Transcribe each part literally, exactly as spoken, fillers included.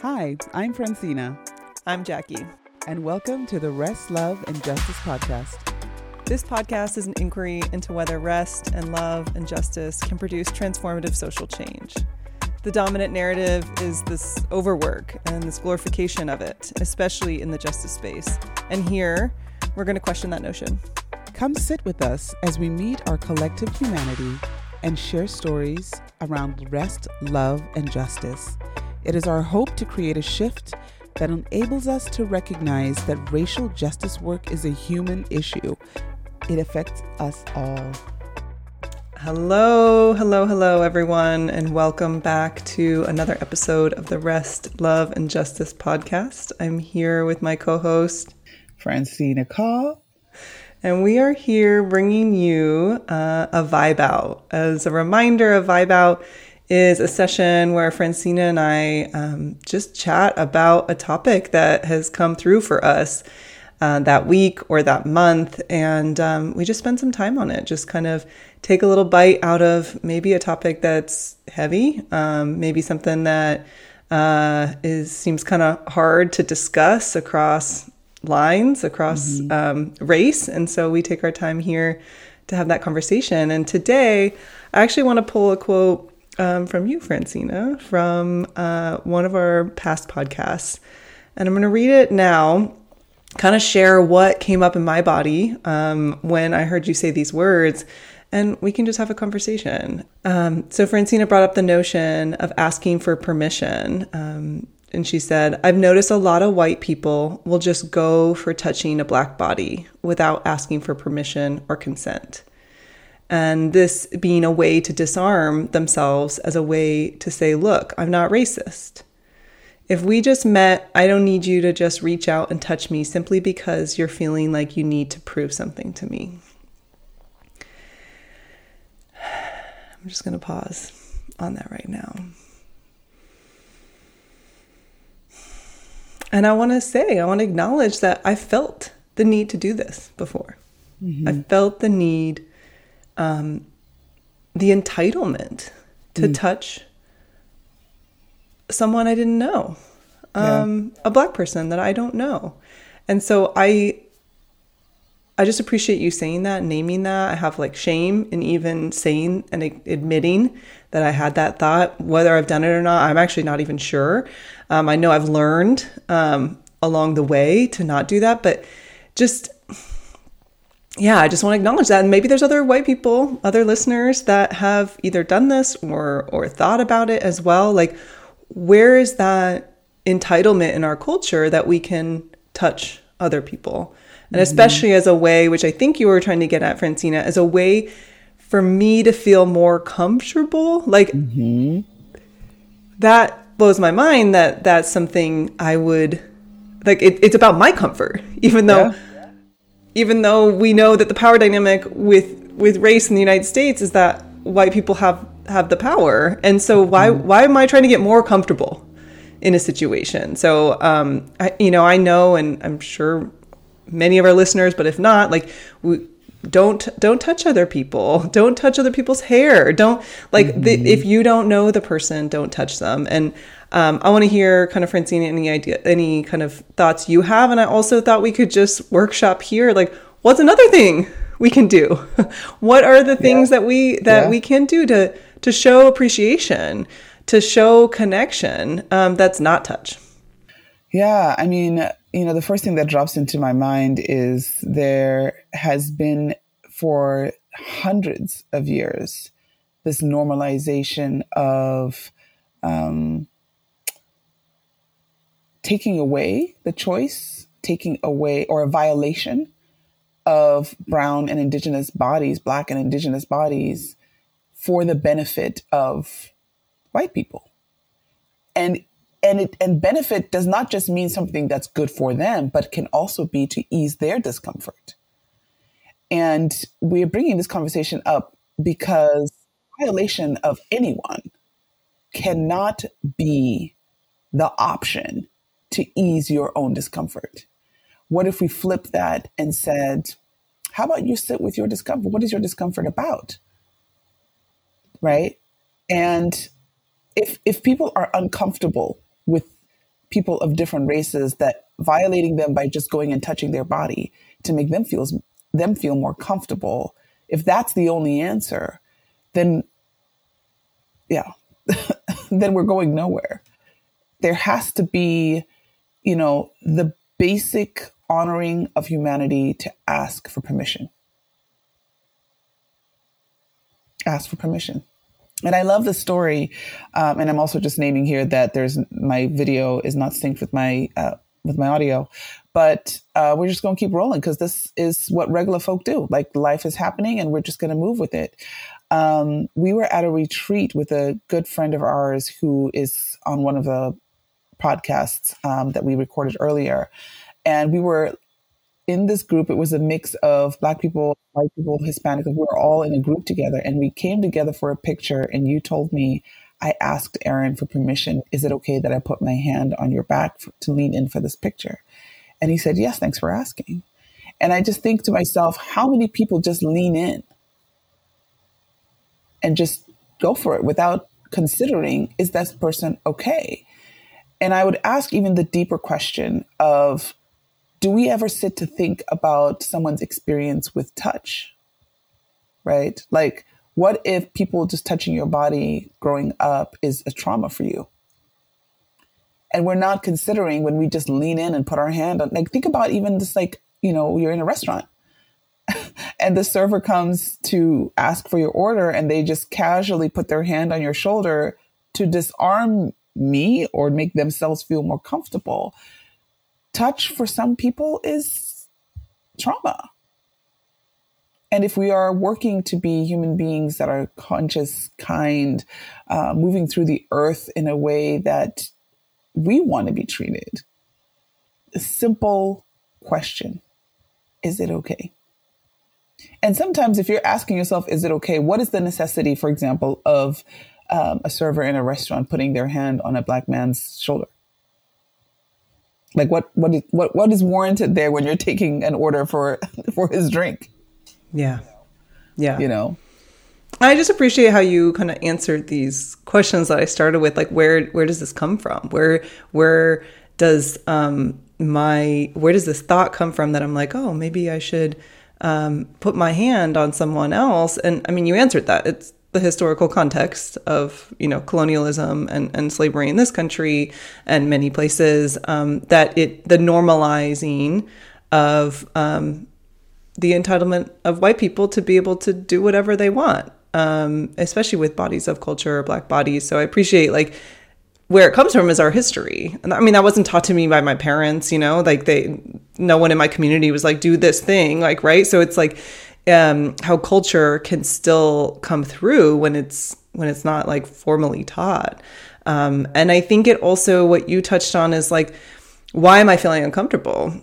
Hi, I'm Francina. I'm Jackie. And welcome to the Rest, Love, and Justice podcast. This podcast is an inquiry into whether rest and love and justice can produce transformative social change. The dominant narrative is this overwork and this glorification of it, especially in the justice space. And here, we're going to question that notion. Come sit with us as we meet our collective humanity and share stories around rest, love, and justice. It is our hope to create a shift that enables us to recognize that racial justice work is a human issue. It affects us all. Hello, hello, hello, everyone, and welcome back to another episode of the Rest, Love, and Justice podcast. I'm here with my co-host, Francina Call. And we are here bringing you uh, a Vibe Out. As a reminder, a Vibe Out is a session where Francina and I um, just chat about a topic that has come through for us uh, that week or that month. And um, we just spend some time on it, just kind of take a little bite out of maybe a topic that's heavy, um, maybe something that uh, is seems kind of hard to discuss across lines, across mm-hmm. um, race. And so we take our time here to have that conversation. And today, I actually want to pull a quote Um, from you, Francina, from uh, one of our past podcasts. And I'm going to read it now, kind of share what came up in my body um, when I heard you say these words, and we can just have a conversation. Um, so Francina brought up the notion of asking for permission. Um, and she said, I've noticed a lot of white people will just go for touching a black body without asking for permission or consent. And this being a way to disarm themselves as a way to say, look, I'm not racist. If we just met, I don't need you to just reach out and touch me simply because you're feeling like you need to prove something to me. I'm just going to pause on that right now. And I want to say, I want to acknowledge that I felt the need to do this before. Mm-hmm. I felt the need Um, the entitlement to mm. touch someone I didn't know, um, yeah. a black person that I don't know. And so I, I just appreciate you saying that, naming that. I have like shame in even saying and admitting that I had that thought. Whether I've done it or not, I'm actually not even sure. Um, I know I've learned um, along the way to not do that, but just yeah, I just want to acknowledge that. And maybe there's other white people, other listeners that have either done this or or thought about it as well. Like, where is that entitlement in our culture that we can touch other people? And mm-hmm. especially as a way, which I think you were trying to get at, Francina, as a way for me to feel more comfortable. Like, mm-hmm. that blows my mind that that's something I would, like, it, it's about my comfort, even though... Yeah. Even though we know that the power dynamic with, with race in the United States is that white people have, have the power. And so why why am I trying to get more comfortable in a situation? So, um, I, you know, I know, and I'm sure many of our listeners, but if not, like, we don't don't touch other people. Don't touch other people's hair. Don't, like, mm-hmm. the, if you don't know the person, don't touch them. And Um, I want to hear kind of, Francina, any idea, any kind of thoughts you have. And I also thought we could just workshop here. Like, what's another thing we can do? What are the things yeah. that we, that yeah. we can do to, to show appreciation, to show connection, um, that's not touch? Yeah. I mean, you know, the first thing that drops into my mind is there has been for hundreds of years, this normalization of, um, taking away the choice, taking away or a violation of brown and indigenous bodies, black and indigenous bodies for the benefit of white people. And and it and benefit does not just mean something that's good for them, but can also be to ease their discomfort. And we're bringing this conversation up because violation of anyone cannot be the option to ease your own discomfort. What if we flip that and said, how about you sit with your discomfort? What is your discomfort about? Right? And if if people are uncomfortable with people of different races, that violating them by just going and touching their body to make them feel them feel more comfortable, if that's the only answer, then yeah, then we're going nowhere. There has to be, you know, the basic honoring of humanity to ask for permission. Ask for permission. And I love the story. Um, and I'm also just naming here that there's my video is not synced with my uh, with my audio, but uh, we're just going to keep rolling because this is what regular folk do. Like, life is happening and we're just going to move with it. Um, we were at a retreat with a good friend of ours who is on one of the podcasts um, that we recorded earlier. And we were in this group. It was a mix of Black people, white people, Hispanic. We were all in a group together, and we came together for a picture. And you told me, I asked Aaron for permission. Is it okay that I put my hand on your back for, to lean in for this picture? And he said, yes, thanks for asking. And I just think to myself, how many people just lean in and just go for it without considering, is that person okay? And I would ask even the deeper question of, do we ever sit to think about someone's experience with touch, right? Like, what if people just touching your body growing up is a trauma for you? And we're not considering when we just lean in and put our hand on, like, think about even just like, you know, you're in a restaurant and the server comes to ask for your order and they just casually put their hand on your shoulder to disarm me or make themselves feel more comfortable. Touch for some people is trauma. And if we are working to be human beings that are conscious, kind, uh, moving through the earth in a way that we want to be treated, a simple question, is it okay? And sometimes if you're asking yourself, is it okay? What is the necessity, for example, of um, a server in a restaurant putting their hand on a Black man's shoulder? Like, what, what, is, what, what is warranted there when you're taking an order for, for his drink? Yeah. Yeah. You know, I just appreciate how you kind of answered these questions that I started with. Like, where, where does this come from? Where, where does, um, my, where does this thought come from that I'm like, oh, maybe I should, um, put my hand on someone else? And I mean, you answered that. It's the historical context of, you know, colonialism and, and slavery in this country and many places, um, that it, the normalizing of, um, the entitlement of white people to be able to do whatever they want, um, especially with bodies of culture or Black bodies. So I appreciate, like, where it comes from is our history. And I mean, that wasn't taught to me by my parents, you know, like they, no one in my community was like, do this thing, like, right. So it's like, um, how culture can still come through when it's, when it's not like formally taught. Um, and I think it also, what you touched on is like, why am I feeling uncomfortable?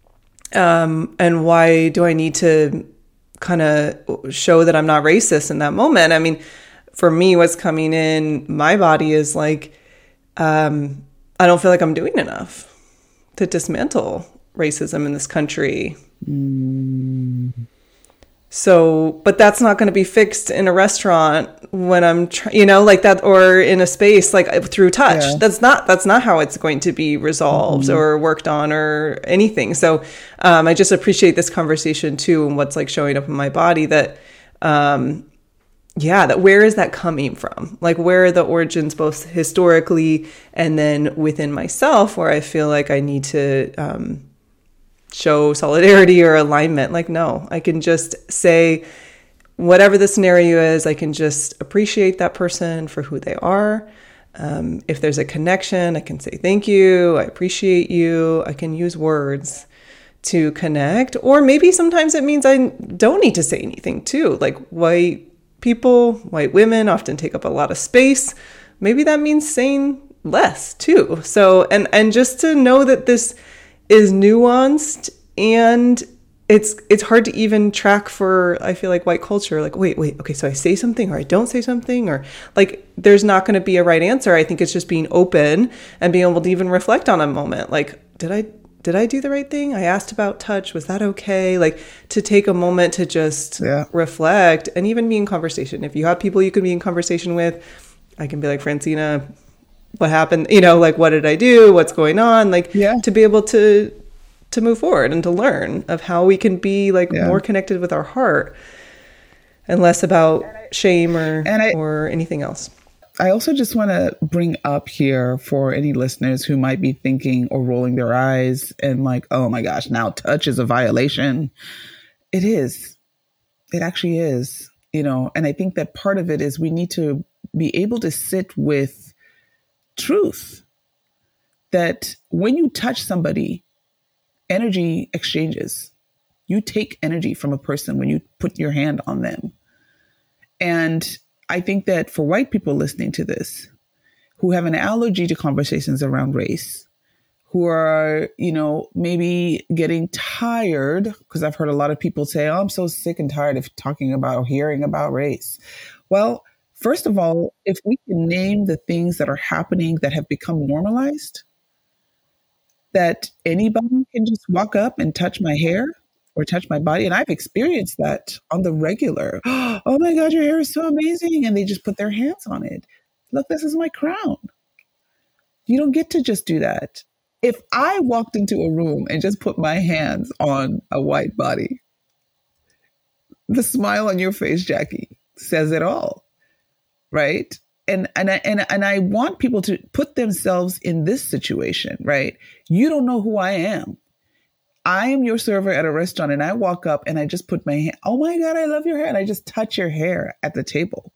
Um, and why do I need to kind of show that I'm not racist in that moment? I mean, for me, what's coming in my body is like, um, I don't feel like I'm doing enough to dismantle racism in this country. Mm. So, but that's not going to be fixed in a restaurant when I'm, tr- you know, like that, or in a space like through touch. Yeah. That's not, that's not how it's going to be resolved mm-hmm. or worked on or anything. So, um, I just appreciate this conversation too, and what's like showing up in my body that, um, yeah, that where is that coming from? Like, where are the origins, both historically and then within myself, where I feel like I need to, um, show solidarity or alignment. Like, no, I can just say whatever the scenario is, I can just appreciate that person for who they are. Um, if there's a connection, I can say, thank you. I appreciate you. I can use words to connect, or maybe sometimes it means I don't need to say anything too. Like, white people, white women often take up a lot of space. Maybe that means saying less too. So, and, and just to know that this is nuanced, and it's it's hard to even track for, I feel like, white culture. Like, wait, wait, okay, so I say something or I don't say something, or like there's not going to be a right answer. I think it's just being open and being able to even reflect on a moment. Like, did I did I do the right thing? I asked about touch. Was that okay? Like, to take a moment to just yeah. reflect and even be in conversation. If you have people you can be in conversation with, I can be like, Francina, what happened, you know, like, what did I do? What's going on? Like, yeah. to be able to, to move forward and to learn of how we can be like yeah. more connected with our heart and less about shame or, I, or anything else. I also just want to bring up here for any listeners who might be thinking or rolling their eyes and like, oh my gosh, now touch is a violation. It is. It actually is, you know, and I think that part of it is we need to be able to sit with truth that when you touch somebody, energy exchanges. You take energy from a person when you put your hand on them. And I think that for white people listening to this, who have an allergy to conversations around race, who are, you know, maybe getting tired, because I've heard a lot of people say, oh, I'm so sick and tired of talking about or hearing about race. Well, first of all, if we can name the things that are happening that have become normalized, that anybody can just walk up and touch my hair or touch my body. And I've experienced that on the regular. Oh my God, your hair is so amazing. And they just put their hands on it. Look, this is my crown. You don't get to just do that. If I walked into a room and just put my hands on a white body, the smile on your face, Jackie, says it all, right? And and I, and, and I want people to put themselves in this situation, right? You don't know who I am. I am your server at a restaurant and I walk up and I just put my hand, oh my God, I love your hair. And I just touch your hair at the table.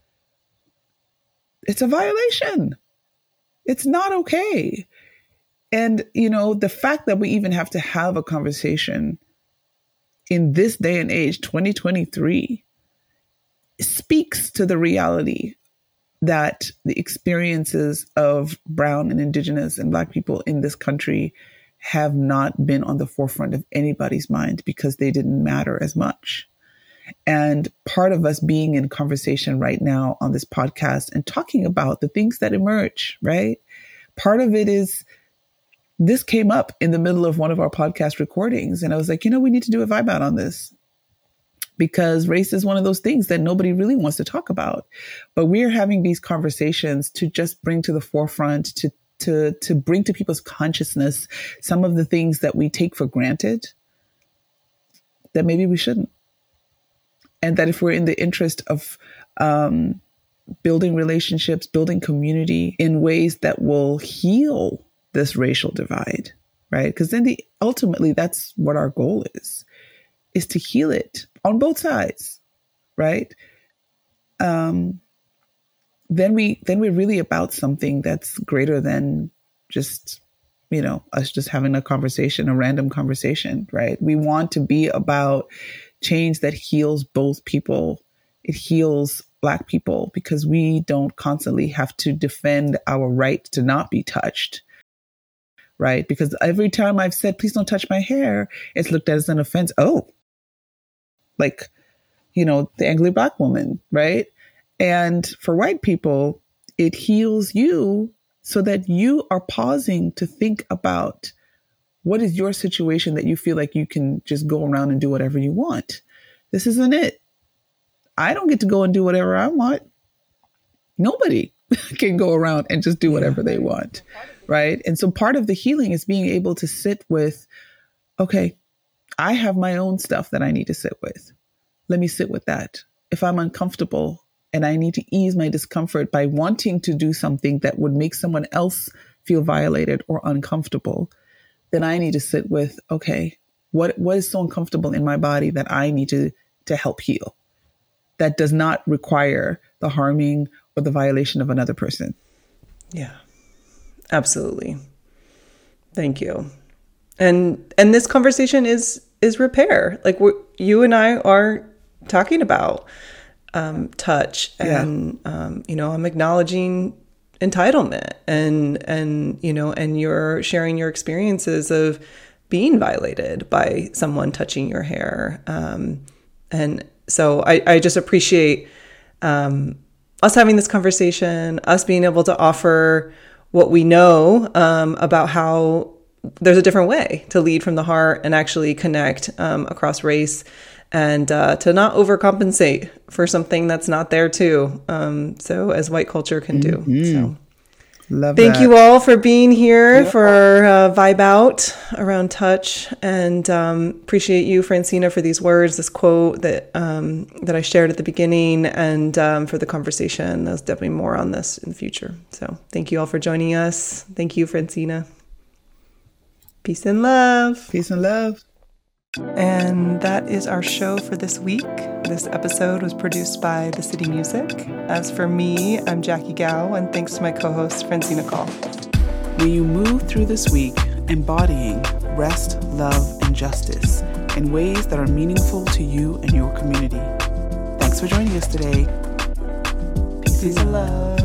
It's a violation. It's not okay. And, you know, the fact that we even have to have a conversation in this day and age, twenty twenty-three, speaks to the reality that the experiences of Brown and Indigenous and Black people in this country have not been on the forefront of anybody's mind because they didn't matter as much. And part of us being in conversation right now on this podcast and talking about the things that emerge, right? Part of it is this came up in the middle of one of our podcast recordings. And I was like, you know, we need to do a vibe out on this because race is one of those things that nobody really wants to talk about. But we're having these conversations to just bring to the forefront, to to to bring to people's consciousness some of the things that we take for granted that maybe we shouldn't. And that if we're in the interest of um, building relationships, building community in ways that will heal this racial divide, right? Because then the ultimately that's what our goal is, is to heal it on both sides, right? Um, then we then we're really about something that's greater than just, you know, us just having a conversation, a random conversation, right? We want to be about change that heals both people. It heals Black people because we don't constantly have to defend our right to not be touched, right? Because every time I've said, please don't touch my hair, it's looked at as an offense. Oh, like, you know, the angry Black woman, right? And for white people, it heals you so that you are pausing to think about what is your situation that you feel like you can just go around and do whatever you want. This isn't it. I don't get to go and do whatever I want. Nobody can go around and just do whatever they want, right? And so part of the healing is being able to sit with, okay, I have my own stuff that I need to sit with. Let me sit with that. If I'm uncomfortable and I need to ease my discomfort by wanting to do something that would make someone else feel violated or uncomfortable, then I need to sit with, okay, what what is so uncomfortable in my body that I need to, to help heal? That does not require the harming or the violation of another person. Yeah, absolutely. Thank you. And and this conversation is is repair. Like we, you and I are talking about um, touch, and yeah. um, you know, I'm acknowledging entitlement, and and you know, and you're sharing your experiences of being violated by someone touching your hair, um, and so I, I just appreciate um, us having this conversation, us being able to offer what we know um, about how there's a different way to lead from the heart and actually connect um, across race, and uh, to not overcompensate for something that's not there too. Um, so as white culture can do. Mm-hmm. So Love Thank that. you all for being here Yeah. for our uh, vibe out around touch, and um, appreciate you, Francina, for these words, this quote that um, that I shared at the beginning, and um, for the conversation. There's definitely more on this in the future. So thank you all for joining us. Thank you, Francina. Peace and love. Peace and love. And that is our show for this week. This episode was produced by The City Music. As for me, I'm Jackie Gao, and thanks to my co-host, Francina Call. May you move through this week embodying rest, love, and justice in ways that are meaningful to you and your community. Thanks for joining us today. Peace, Peace and love.